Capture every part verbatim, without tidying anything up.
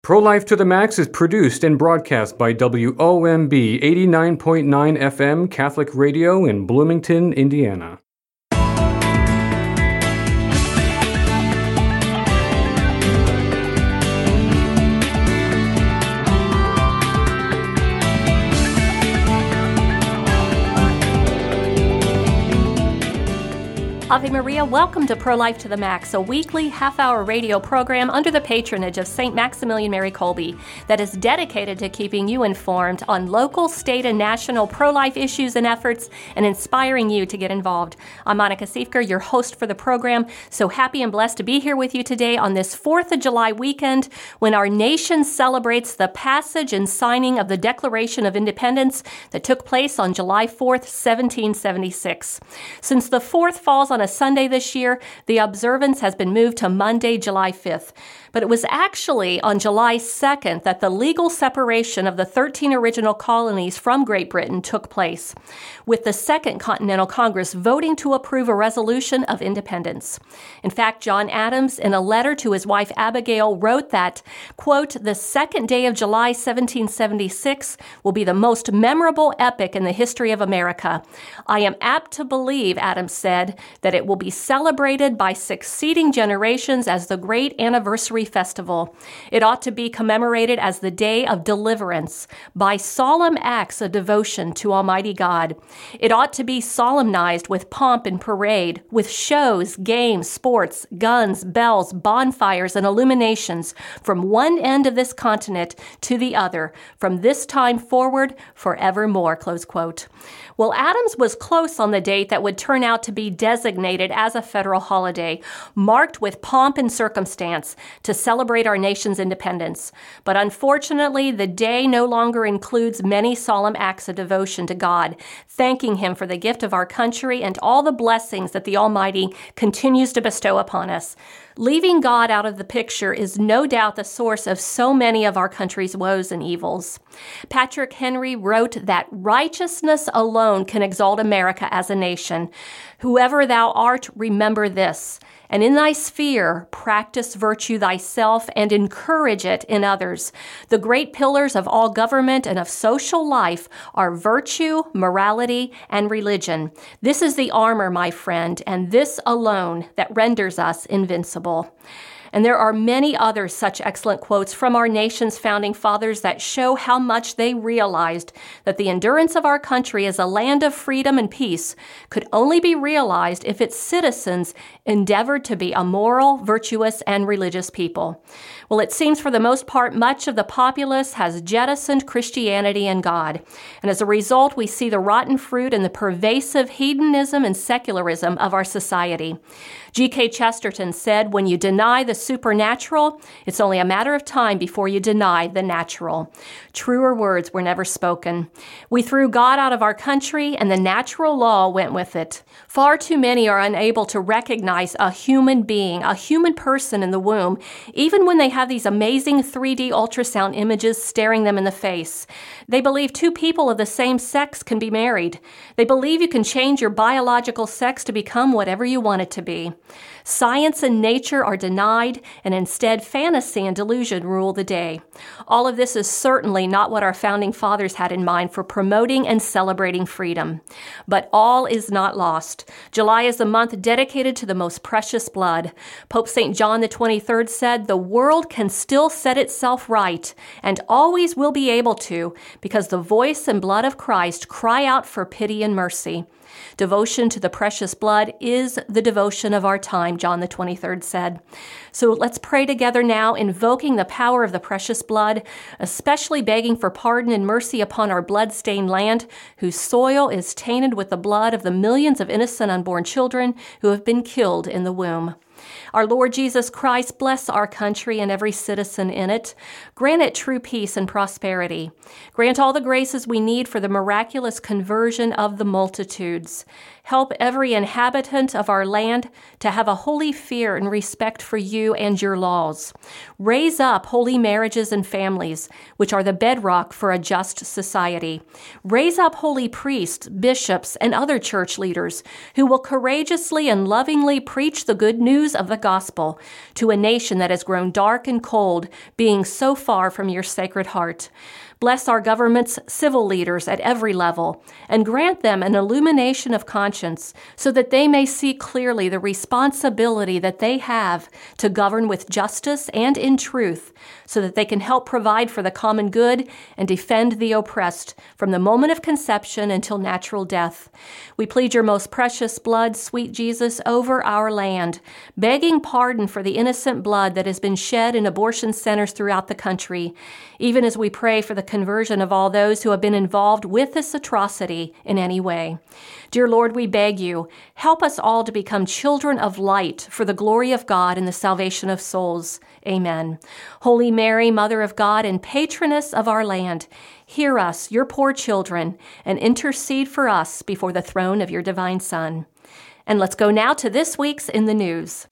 Pro-Life to the Max is produced and broadcast by W O M B eighty-nine point nine F M Catholic Radio in Bloomington, Indiana. Ave Maria, welcome to Pro-Life to the Max, a weekly half-hour radio program under the patronage of Saint Maximilian Mary Kolbe that is dedicated to keeping you informed on local, state, and national pro-life issues and efforts and inspiring you to get involved. I'm Monica Siefker, your host for the program. So happy and blessed to be here with you today on this fourth of July weekend when our nation celebrates the passage and signing of the Declaration of Independence that took place on July fourth, seventeen seventy-six. Since the fourth falls on a Sunday this year, the observance has been moved to Monday, July fifth. But it was actually on July second that the legal separation of the thirteen original colonies from Great Britain took place, with the Second Continental Congress voting to approve a resolution of independence. In fact, John Adams, in a letter to his wife Abigail, wrote that, quote, "The second day of July seventeen seventy-six will be the most memorable epoch in the history of America. I am apt to believe," Adams said, "that it will be celebrated by succeeding generations as the great anniversary festival. It ought to be commemorated as the day of deliverance by solemn acts of devotion to Almighty God. It ought to be solemnized with pomp and parade, with shows, games, sports, guns, bells, bonfires, and illuminations from one end of this continent to the other, from this time forward forevermore," close quote. Well, Adams was close on the date that would turn out to be designated as a federal holiday, marked with pomp and circumstance to celebrate our nation's independence. But unfortunately, the day no longer includes many solemn acts of devotion to God, thanking Him for the gift of our country and all the blessings that the Almighty continues to bestow upon us. Leaving God out of the picture is no doubt the source of so many of our country's woes and evils. Patrick Henry wrote that righteousness alone can exalt America as a nation. "Whoever thou art, remember this, and in thy sphere practice virtue thyself and encourage it in others. The great pillars of all government and of social life are virtue, morality, and religion. This is the armor, my friend, and this alone that renders us invincible." And there are many other such excellent quotes from our nation's founding fathers that show how much they realized that the endurance of our country as a land of freedom and peace could only be realized if its citizens endeavored to be a moral, virtuous, and religious people. Well, it seems for the most part, much of the populace has jettisoned Christianity and God. And as a result, we see the rotten fruit in the pervasive hedonism and secularism of our society. G K Chesterton said, "When you deny the supernatural, it's only a matter of time before you deny the natural." Truer words were never spoken. We threw God out of our country, and the natural law went with it. Far too many are unable to recognize a human being, a human person in the womb, even when they have these amazing three D ultrasound images staring them in the face. They believe two people of the same sex can be married. They believe you can change your biological sex to become whatever you want it to be. Science and nature are denied, and instead fantasy and delusion rule the day. All of this is certainly not what our founding fathers had in mind for promoting and celebrating freedom. But all is not lost. July is the month dedicated to the most precious blood. Pope Saint John the twenty-third said, "The world can still set itself right, and always will be able to, because the voice and blood of Christ cry out for pity and mercy." Devotion to the precious blood is the devotion of our time, John the twenty-third said. So let's pray together now, invoking the power of the precious blood, especially begging for pardon and mercy upon our blood-stained land, whose soil is tainted with the blood of the millions of innocent unborn children who have been killed in the womb. Our Lord Jesus Christ, bless our country and every citizen in it. Grant it true peace and prosperity. Grant all the graces we need for the miraculous conversion of the multitudes. Help every inhabitant of our land to have a holy fear and respect for you and your laws. Raise up holy marriages and families, which are the bedrock for a just society. Raise up holy priests, bishops, and other church leaders who will courageously and lovingly preach the good news news of the gospel to a nation that has grown dark and cold, being so far from your sacred heart. Bless our government's civil leaders at every level, and grant them an illumination of conscience so that they may see clearly the responsibility that they have to govern with justice and in truth, so that they can help provide for the common good and defend the oppressed from the moment of conception until natural death. We plead your most precious blood, sweet Jesus, over our land, begging pardon for the innocent blood that has been shed in abortion centers throughout the country, even as we pray for the conversion of all those who have been involved with this atrocity in any way. Dear Lord, we beg you, help us all to become children of light for the glory of God and the salvation of souls. Amen. Holy Mary, Mother of God and patroness of our land, hear us, your poor children, and intercede for us before the throne of your divine Son. And let's go now to this week's In the News.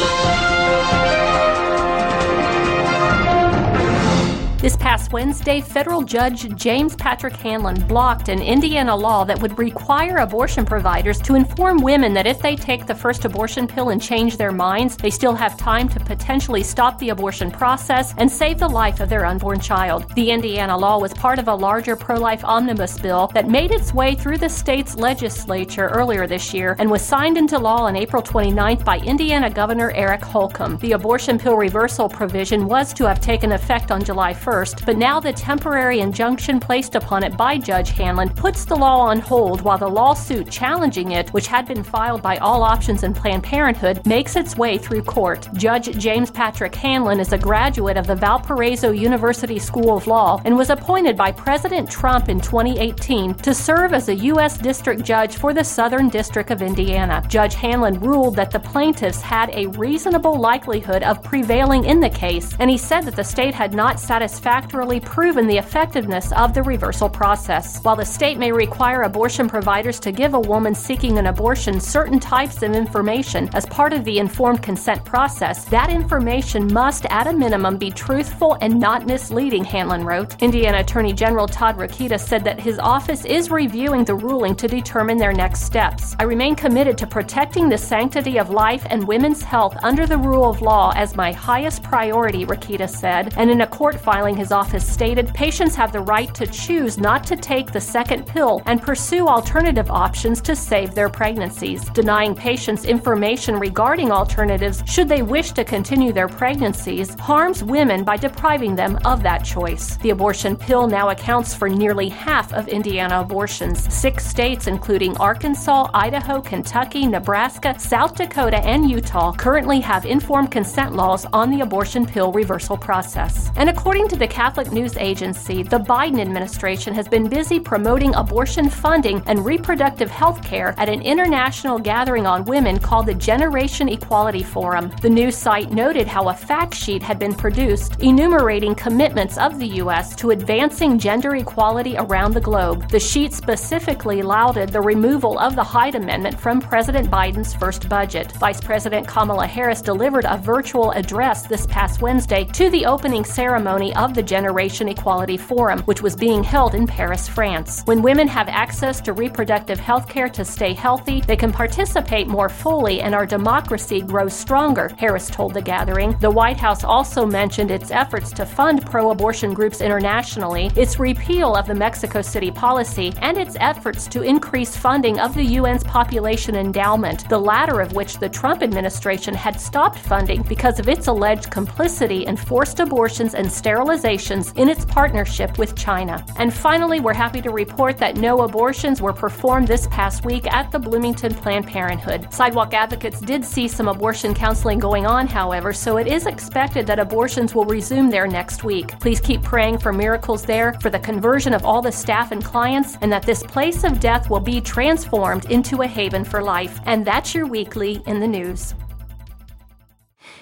This past Wednesday, federal judge James Patrick Hanlon blocked an Indiana law that would require abortion providers to inform women that if they take the first abortion pill and change their minds, they still have time to potentially stop the abortion process and save the life of their unborn child. The Indiana law was part of a larger pro-life omnibus bill that made its way through the state's legislature earlier this year and was signed into law on April twenty-ninth by Indiana Governor Eric Holcomb. The abortion pill reversal provision was to have taken effect on July first, but now the temporary injunction placed upon it by Judge Hanlon puts the law on hold while the lawsuit challenging it, which had been filed by All Options and Planned Parenthood, makes its way through court. Judge James Patrick Hanlon is a graduate of the Valparaiso University School of Law and was appointed by President Trump in twenty eighteen to serve as a U S District Judge for the Southern District of Indiana. Judge Hanlon ruled that the plaintiffs had a reasonable likelihood of prevailing in the case, and he said that the state had not satisfactorily proven the effectiveness of the reversal process. While the state may require abortion providers to give a woman seeking an abortion certain types of information as part of the informed consent process, that information must at a minimum be truthful and not misleading, Hanlon wrote. Indiana Attorney General Todd Rokita said that his office is reviewing the ruling to determine their next steps. I remain committed to protecting the sanctity of life and women's health under the rule of law as my highest priority, Rokita said, and in a court filing his office stated patients have the right to choose not to take the second pill and pursue alternative options to save their pregnancies. Denying patients information regarding alternatives should they wish to continue their pregnancies harms women by depriving them of that choice. The abortion pill now accounts for nearly half of Indiana abortions. Six states, including Arkansas, Idaho, Kentucky, Nebraska, South Dakota, and Utah, currently have informed consent laws on the abortion pill reversal process. And according to the Catholic News Agency, the Biden administration has been busy promoting abortion funding and reproductive health care at an international gathering on women called the Generation Equality Forum. The news site noted how a fact sheet had been produced enumerating commitments of the U S to advancing gender equality around the globe. The sheet specifically lauded the removal of the Hyde Amendment from President Biden's first budget. Vice President Kamala Harris delivered a virtual address this past Wednesday to the opening ceremony of the Generation Equality Forum, which was being held in Paris, France. When women have access to reproductive health care to stay healthy, they can participate more fully and our democracy grows stronger, Harris told the gathering. The White House also mentioned its efforts to fund pro-abortion groups internationally, its repeal of the Mexico City policy, and its efforts to increase funding of the U N's population endowment, the latter of which the Trump administration had stopped funding because of its alleged complicity in forced abortions and sterilizations in its partnership with China. And finally, we're happy to report that no abortions were performed this past week at the Bloomington Planned Parenthood. Sidewalk advocates did see some abortion counseling going on, however, so it is expected that abortions will resume there next week. Please keep praying for miracles there, for the conversion of all the staff and clients, and that this place of death will be transformed into a haven for life. And that's your weekly in the news.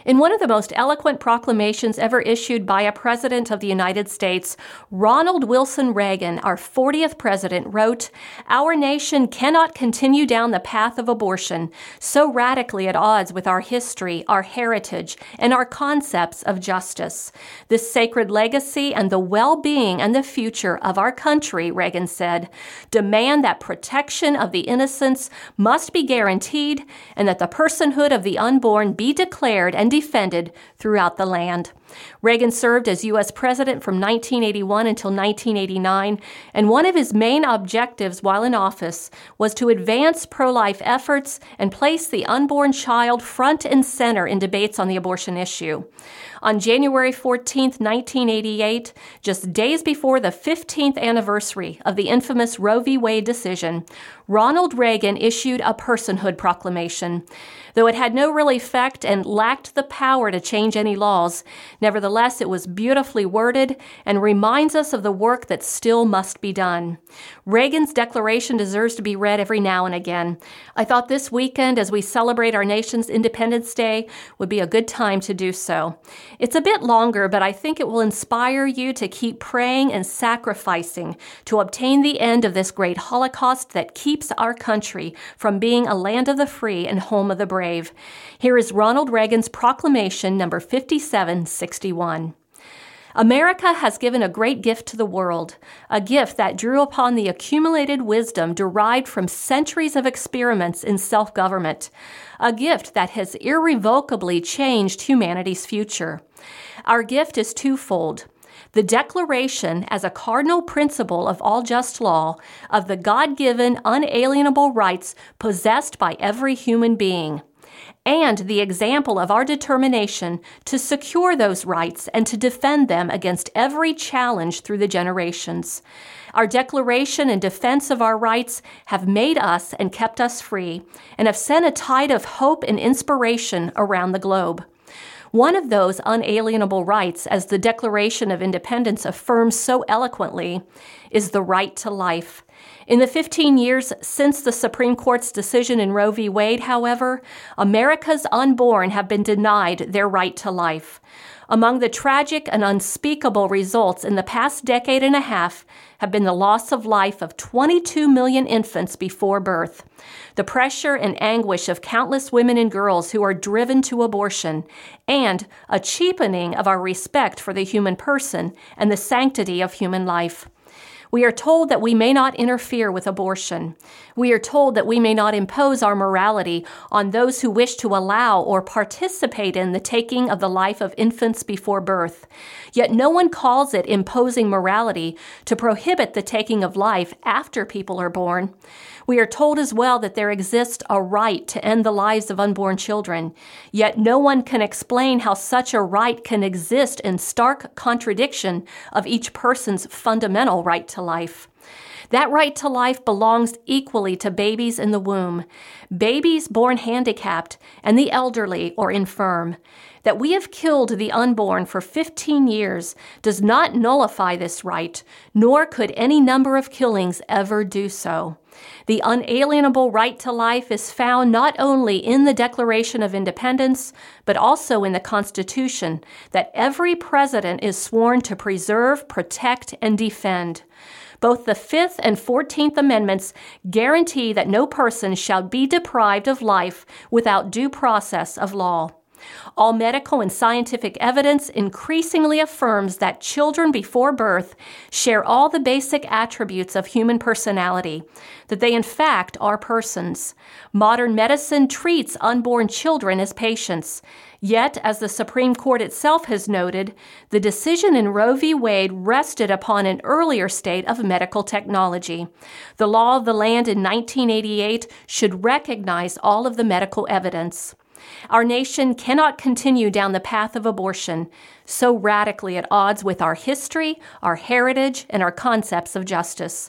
In one of the most eloquent proclamations ever issued by a president of the United States, Ronald Wilson Reagan, our fortieth president, wrote, "Our nation cannot continue down the path of abortion, so radically at odds with our history, our heritage, and our concepts of justice. This sacred legacy and the well-being and the future of our country," Reagan said, "demand that protection of the innocents must be guaranteed and that the personhood of the unborn be declared and defended throughout the land." Reagan served as U S president from nineteen eighty-one until nineteen eighty-nine, and one of his main objectives while in office was to advance pro-life efforts and place the unborn child front and center in debates on the abortion issue. On January fourteenth, nineteen eighty-eight, just days before the fifteenth anniversary of the infamous Roe v. Wade decision, Ronald Reagan issued a personhood proclamation. Though it had no real effect and lacked the power to change any laws, nevertheless, it was beautifully worded and reminds us of the work that still must be done. Reagan's declaration deserves to be read every now and again. I thought this weekend, as we celebrate our nation's Independence Day, would be a good time to do so. It's a bit longer, but I think it will inspire you to keep praying and sacrificing to obtain the end of this great Holocaust that keeps our country from being a land of the free and home of the brave. Here is Ronald Reagan's proclamation number fifty-seven sixty-one. America has given a great gift to the world, a gift that drew upon the accumulated wisdom derived from centuries of experiments in self-government, a gift that has irrevocably changed humanity's future. Our gift is twofold. The declaration as a cardinal principle of all just law of the God-given, unalienable rights possessed by every human being, and the example of our determination to secure those rights and to defend them against every challenge through the generations. Our declaration and defense of our rights have made us and kept us free, and have sent a tide of hope and inspiration around the globe. One of those unalienable rights, as the Declaration of Independence affirms so eloquently, is the right to life. In the fifteen years since the Supreme Court's decision in Roe v. Wade, however, America's unborn have been denied their right to life. Among the tragic and unspeakable results in the past decade and a half have been the loss of life of twenty-two million infants before birth, the pressure and anguish of countless women and girls who are driven to abortion, and a cheapening of our respect for the human person and the sanctity of human life. We are told that we may not interfere with abortion. We are told that we may not impose our morality on those who wish to allow or participate in the taking of the life of infants before birth. Yet no one calls it imposing morality to prohibit the taking of life after people are born. We are told as well that there exists a right to end the lives of unborn children, yet no one can explain how such a right can exist in stark contradiction of each person's fundamental right to life. That right to life belongs equally to babies in the womb, babies born handicapped, and the elderly or infirm. That we have killed the unborn for fifteen years does not nullify this right, nor could any number of killings ever do so. The unalienable right to life is found not only in the Declaration of Independence, but also in the Constitution that every president is sworn to preserve, protect, and defend. Both the Fifth and Fourteenth Amendments guarantee that no person shall be deprived of life without due process of law. All medical and scientific evidence increasingly affirms that children before birth share all the basic attributes of human personality, that they in fact are persons. Modern medicine treats unborn children as patients. Yet, as the Supreme Court itself has noted, the decision in Roe v. Wade rested upon an earlier state of medical technology. The law of the land in nineteen eighty-eight should recognize all of the medical evidence. Our nation cannot continue down the path of abortion, so radically at odds with our history, our heritage, and our concepts of justice.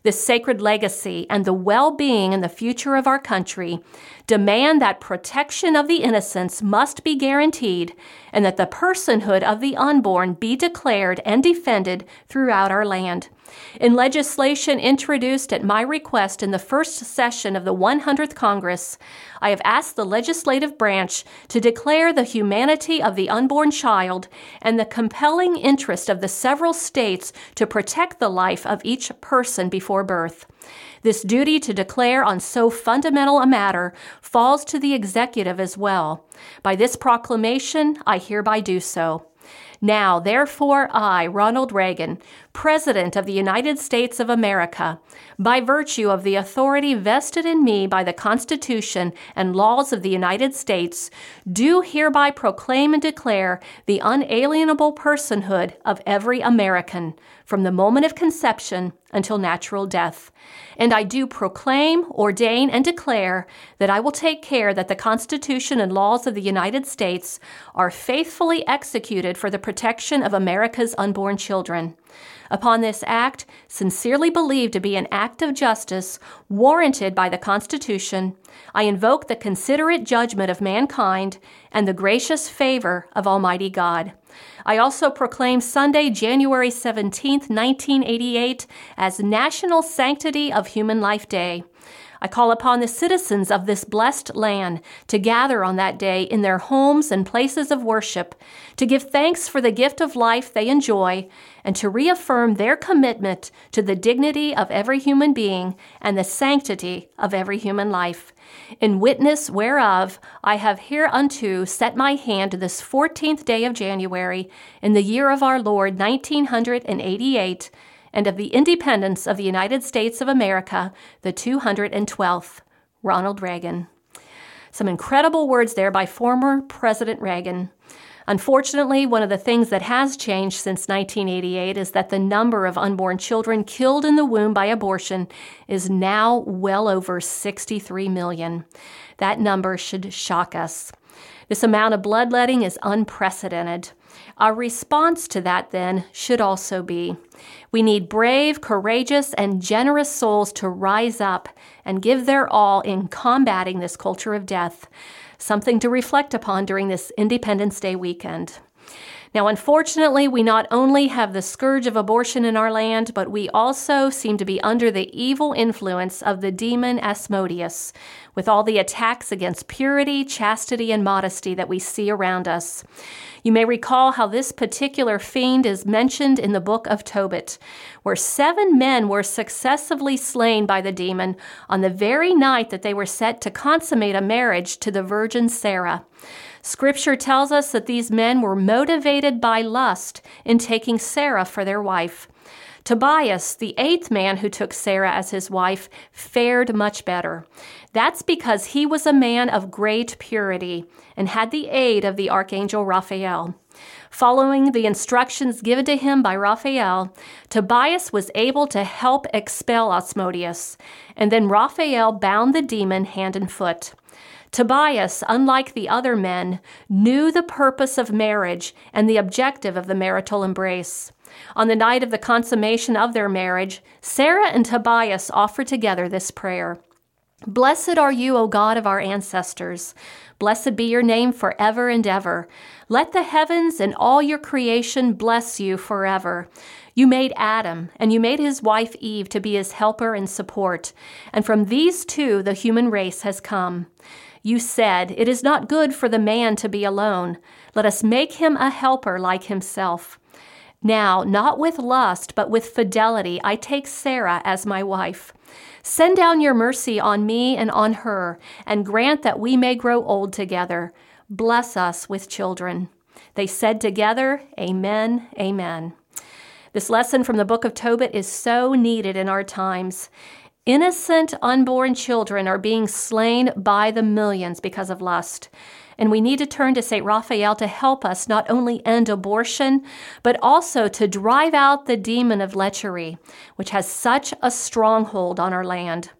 this sacred legacy and the well-being and the future of our country demand that protection of the innocents must be guaranteed and that the personhood of the unborn be declared and defended throughout our land. In legislation introduced at my request in the first session of the one hundredth Congress, I have asked the legislative branch to declare the humanity of the unborn child and the compelling interest of the several states to protect the life of each person before birth. This duty to declare on so fundamental a matter falls to the executive as well. By this proclamation, I hereby do so. Now, therefore, I, Ronald Reagan, President of the United States of America, by virtue of the authority vested in me by the Constitution and laws of the United States, do hereby proclaim and declare the unalienable personhood of every American, from the moment of conception until natural death. And I do proclaim, ordain, and declare that I will take care that the Constitution and laws of the United States are faithfully executed for the protection of America's unborn children. Upon this act, sincerely believed to be an act of justice warranted by the Constitution, I invoke the considerate judgment of mankind and the gracious favor of Almighty God. I also proclaim Sunday, January seventeenth, nineteen eighty-eight, as National Sanctity of Human Life Day. I call upon the citizens of this blessed land to gather on that day in their homes and places of worship, to give thanks for the gift of life they enjoy, and to reaffirm their commitment to the dignity of every human being and the sanctity of every human life. In witness whereof I have hereunto set my hand this fourteenth day of January in the year of our Lord nineteen eighty-eight, and of the independence of the United States of America, the two hundred twelfth. Ronald Reagan. Some incredible words there by former President Reagan. Unfortunately, one of the things that has changed since nineteen eighty-eight is that the number of unborn children killed in the womb by abortion is now well over sixty-three million. That number should shock us. This amount of bloodletting is unprecedented. Our response to that, then, should also be, we need brave, courageous, and generous souls to rise up and give their all in combating this culture of death, something to reflect upon during this Independence Day weekend. Now, unfortunately, we not only have the scourge of abortion in our land, but we also seem to be under the evil influence of the demon Asmodeus, with all the attacks against purity, chastity, and modesty that we see around us. You may recall how this particular fiend is mentioned in the book of Tobit, where seven men were successively slain by the demon on the very night that they were set to consummate a marriage to the virgin Sarah. Scripture tells us that these men were motivated by lust in taking Sarah for their wife. Tobias, the eighth man who took Sarah as his wife, fared much better. That's because he was a man of great purity and had the aid of the archangel Raphael. Following the instructions given to him by Raphael, Tobias was able to help expel Asmodeus, and then Raphael bound the demon hand and foot. Tobias, unlike the other men, knew the purpose of marriage and the objective of the marital embrace. On the night of the consummation of their marriage, Sarah and Tobias offered together this prayer. Blessed are you, O God of our ancestors. Blessed be your name forever and ever. Let the heavens and all your creation bless you forever. You made Adam, and you made his wife Eve to be his helper and support, and from these two the human race has come. You said, it is not good for the man to be alone. Let us make him a helper like himself. Now, not with lust, but with fidelity, I take Sarah as my wife. Send down your mercy on me and on her, and grant that we may grow old together. Bless us with children. They said together, Amen, Amen. This lesson from the book of Tobit is so needed in our times. Innocent unborn children are being slain by the millions because of lust. And we need to turn to Saint Raphael to help us not only end abortion, but also to drive out the demon of lechery, which has such a stronghold on our land.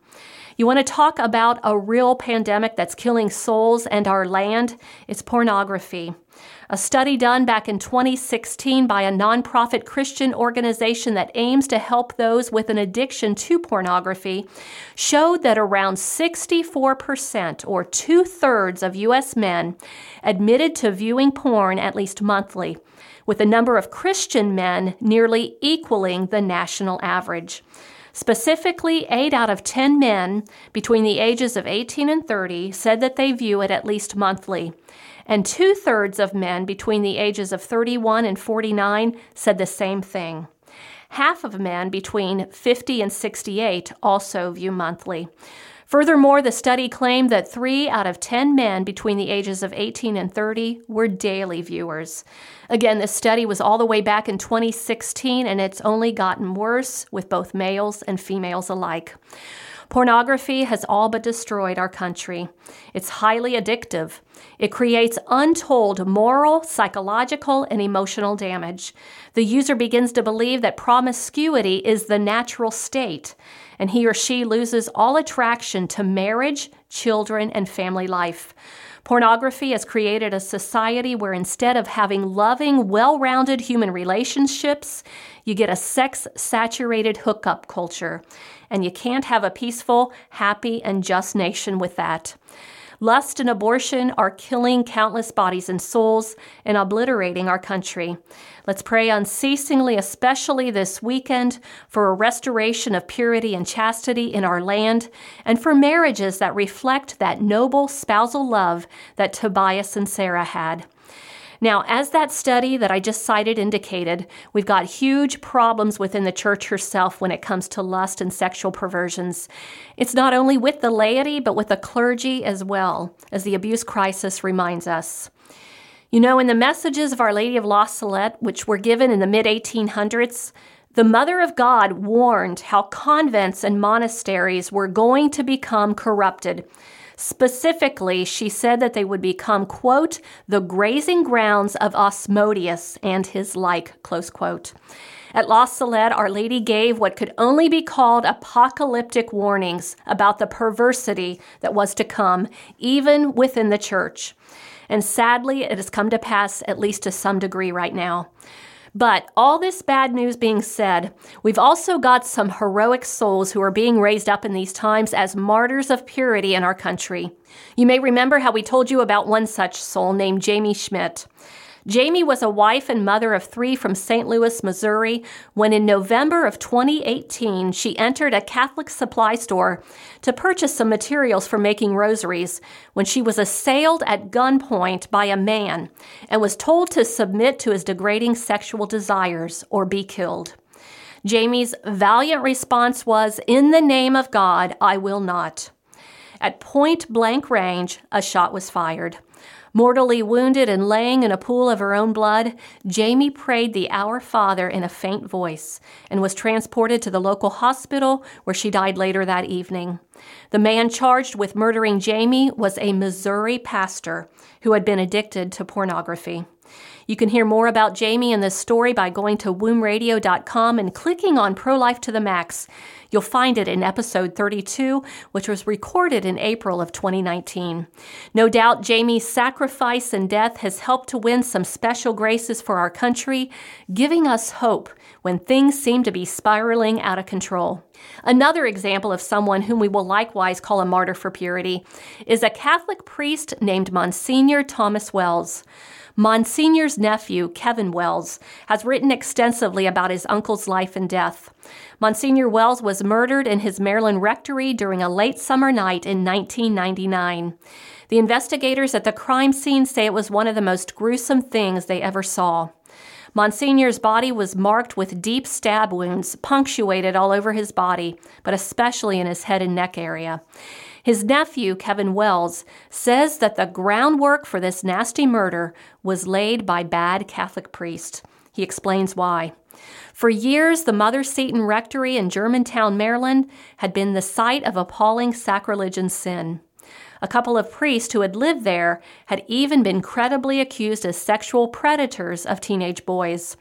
You want to talk about a real pandemic that's killing souls and our land? It's pornography. A study done back in twenty sixteen by a nonprofit Christian organization that aims to help those with an addiction to pornography showed that around sixty-four percent, or two-thirds of U S men, admitted to viewing porn at least monthly, with the number of Christian men nearly equaling the national average. Specifically, eight out of ten men between the ages of eighteen and thirty said that they view it at least monthly, and two-thirds of men between the ages of thirty-one and forty-nine said the same thing. Half of men between fifty and sixty-eight also view monthly. Furthermore, the study claimed that three out of ten men between the ages of eighteen and thirty were daily viewers. Again, this study was all the way back in twenty sixteen, and it's only gotten worse with both males and females alike. Pornography has all but destroyed our country. It's highly addictive. It creates untold moral, psychological, and emotional damage. The user begins to believe that promiscuity is the natural state, and he or she loses all attraction to marriage, children, and family life. Pornography has created a society where instead of having loving, well-rounded human relationships, you get a sex-saturated hookup culture. And you can't have a peaceful, happy, and just nation with that. Lust and abortion are killing countless bodies and souls and obliterating our country. Let's pray unceasingly, especially this weekend, for a restoration of purity and chastity in our land, and for marriages that reflect that noble spousal love that Tobias and Sarah had. Now, as that study that I just cited indicated, we've got huge problems within the church herself when it comes to lust and sexual perversions. It's not only with the laity, but with the clergy as well, as the abuse crisis reminds us. You know, in the messages of Our Lady of La Salette, which were given in the mid eighteen hundreds, the Mother of God warned how convents and monasteries were going to become corrupted. Specifically, she said that they would become, quote, the grazing grounds of Asmodeus and his like, close quote. At La Salette, Our Lady gave what could only be called apocalyptic warnings about the perversity that was to come, even within the church. And sadly, it has come to pass, at least to some degree right now. But all this bad news being said, we've also got some heroic souls who are being raised up in these times as martyrs of purity in our country. You may remember how we told you about one such soul named Jamie Schmidt. Jamie was a wife and mother of three from Saint Louis, Missouri, when in November of twenty eighteen, she entered a Catholic supply store to purchase some materials for making rosaries when she was assailed at gunpoint by a man and was told to submit to his degrading sexual desires or be killed. Jamie's valiant response was, "In the name of God, I will not." At point-blank range, a shot was fired. Mortally wounded and laying in a pool of her own blood, Jamie prayed the Our Father in a faint voice and was transported to the local hospital where she died later that evening. The man charged with murdering Jamie was a Missouri pastor who had been addicted to pornography. You can hear more about Jamie and this story by going to womb radio dot com and clicking on Pro-Life to the Max. You'll find it in episode thirty-two, which was recorded in April of twenty nineteen. No doubt Jamie's sacrifice and death has helped to win some special graces for our country, giving us hope when things seem to be spiraling out of control. Another example of someone whom we will likewise call a martyr for purity is a Catholic priest named Monsignor Thomas Wells. Monsignor's nephew, Kevin Wells, has written extensively about his uncle's life and death. Monsignor Wells was murdered in his Maryland rectory during a late summer night in nineteen ninety-nine. The investigators at the crime scene say it was one of the most gruesome things they ever saw. Monsignor's body was marked with deep stab wounds, punctuated all over his body, but especially in his head and neck area. His nephew, Kevin Wells, says that the groundwork for this nasty murder was laid by bad Catholic priests. He explains why. For years, the Mother Seton Rectory in Germantown, Maryland, had been the site of appalling sacrilege and sin. A couple of priests who had lived there had even been credibly accused as sexual predators of teenage boys.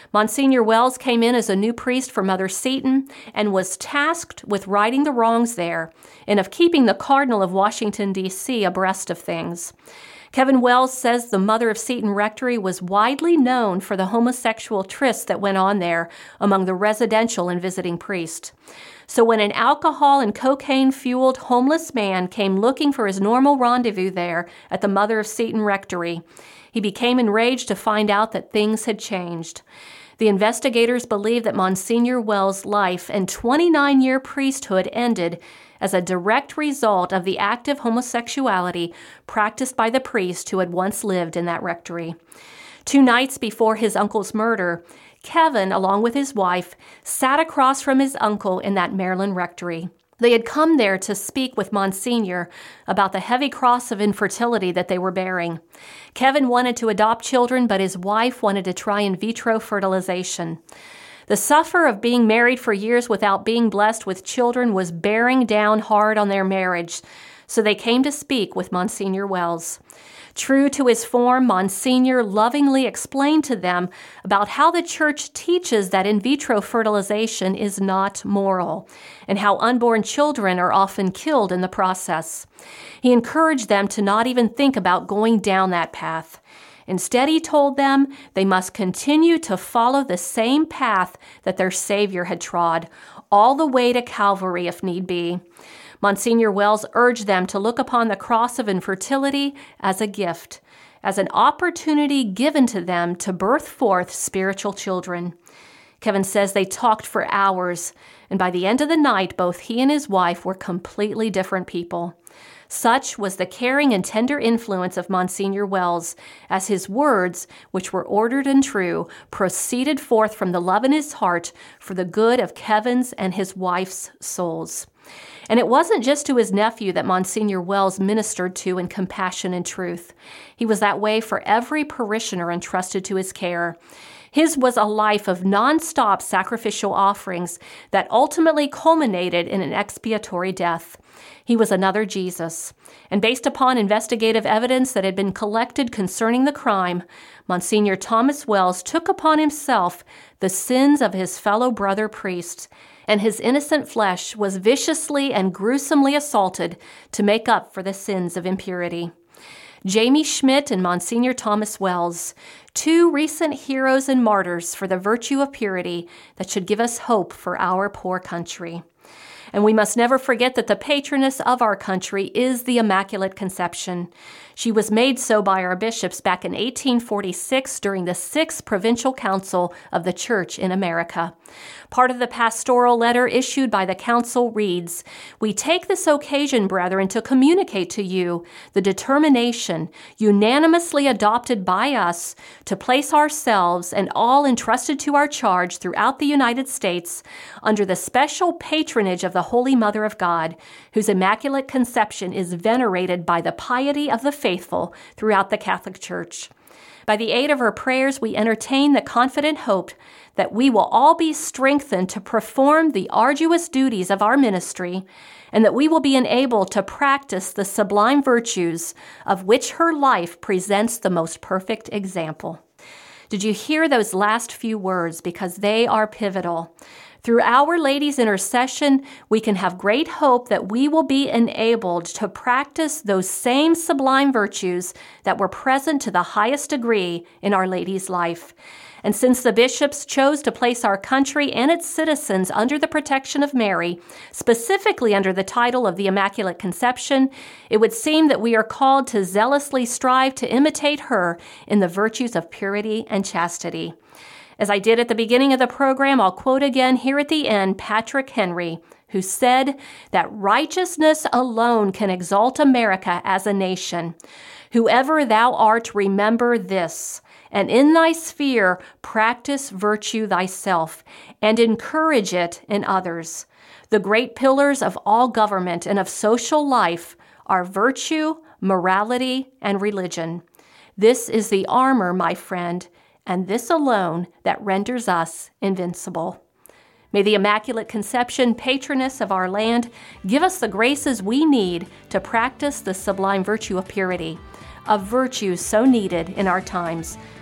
Monsignor Wells came in as a new priest for Mother Seton and was tasked with righting the wrongs there and of keeping the Cardinal of Washington, D C abreast of things. Kevin Wells says the Mother of Seton Rectory was widely known for the homosexual trysts that went on there among the residential and visiting priests. So when an alcohol and cocaine-fueled homeless man came looking for his normal rendezvous there at the Mother of Seton Rectory, he became enraged to find out that things had changed. The investigators believe that Monsignor Wells' life and twenty-nine-year priesthood ended as a direct result of the active homosexuality practiced by the priest who had once lived in that rectory. Two nights before his uncle's murder, Kevin, along with his wife, sat across from his uncle in that Maryland rectory. They had come there to speak with Monsignor about the heavy cross of infertility that they were bearing. Kevin wanted to adopt children, but his wife wanted to try in vitro fertilization. The suffer of being married for years without being blessed with children was bearing down hard on their marriage, so they came to speak with Monsignor Wells. True to his form, Monsignor lovingly explained to them about how the church teaches that in vitro fertilization is not moral, and how unborn children are often killed in the process. He encouraged them to not even think about going down that path. Instead, he told them they must continue to follow the same path that their Savior had trod, all the way to Calvary if need be. Monsignor Wells urged them to look upon the cross of infertility as a gift, as an opportunity given to them to birth forth spiritual children. Kevin says they talked for hours, and by the end of the night, both he and his wife were completely different people. Such was the caring and tender influence of Monsignor Wells, as his words, which were ordered and true, proceeded forth from the love in his heart for the good of Kevin's and his wife's souls. And it wasn't just to his nephew that Monsignor Wells ministered to in compassion and truth. He was that way for every parishioner entrusted to his care. His was a life of nonstop sacrificial offerings that ultimately culminated in an expiatory death. He was another Jesus. And based upon investigative evidence that had been collected concerning the crime, Monsignor Thomas Wells took upon himself the sins of his fellow brother priests, and his innocent flesh was viciously and gruesomely assaulted to make up for the sins of impurity. Jamie Schmidt and Monsignor Thomas Wells, two recent heroes and martyrs for the virtue of purity that should give us hope for our poor country. And we must never forget that the patroness of our country is the Immaculate Conception. She was made so by our bishops back in eighteen forty-six during the Sixth Provincial Council of the Church in America. Part of the pastoral letter issued by the council reads, "We take this occasion, brethren, to communicate to you the determination unanimously adopted by us to place ourselves and all entrusted to our charge throughout the United States under the special patronage of the Holy Mother of God, whose Immaculate Conception is venerated by the piety of the faithful throughout the Catholic Church. By the aid of her prayers, we entertain the confident hope that we will all be strengthened to perform the arduous duties of our ministry, and that we will be enabled to practice the sublime virtues of which her life presents the most perfect example." Did you hear those last few words? Because they are pivotal. Through Our Lady's intercession, we can have great hope that we will be enabled to practice those same sublime virtues that were present to the highest degree in Our Lady's life. And since the bishops chose to place our country and its citizens under the protection of Mary, specifically under the title of the Immaculate Conception, it would seem that we are called to zealously strive to imitate her in the virtues of purity and chastity. As I did at the beginning of the program, I'll quote again here at the end Patrick Henry, who said that righteousness alone can exalt America as a nation. Whoever thou art, remember this, and in thy sphere practice virtue thyself, and encourage it in others. The great pillars of all government and of social life are virtue, morality, and religion. This is the armor, my friend, and this alone that renders us invincible. May the Immaculate Conception, patroness of our land, give us the graces we need to practice the sublime virtue of purity, a virtue so needed in our times.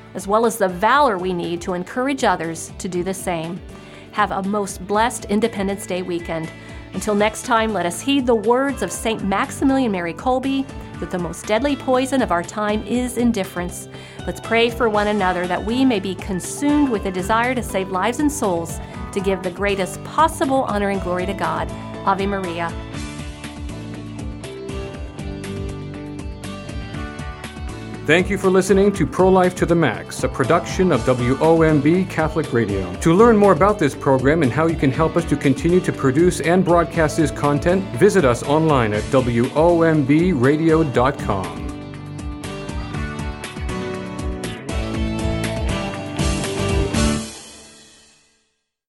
as well as the valor we need to encourage others to do the same. Have a most blessed Independence Day weekend. Until next time, let us heed the words of Saint Maximilian Mary Kolbe that the most deadly poison of our time is indifference. Let's pray for one another that we may be consumed with a desire to save lives and souls, to give the greatest possible honor and glory to God. Ave Maria. Thank you for listening to Pro-Life to the Max, a production of W O M B Catholic Radio. To learn more about this program and how you can help us to continue to produce and broadcast this content, visit us online at W O M B radio dot com.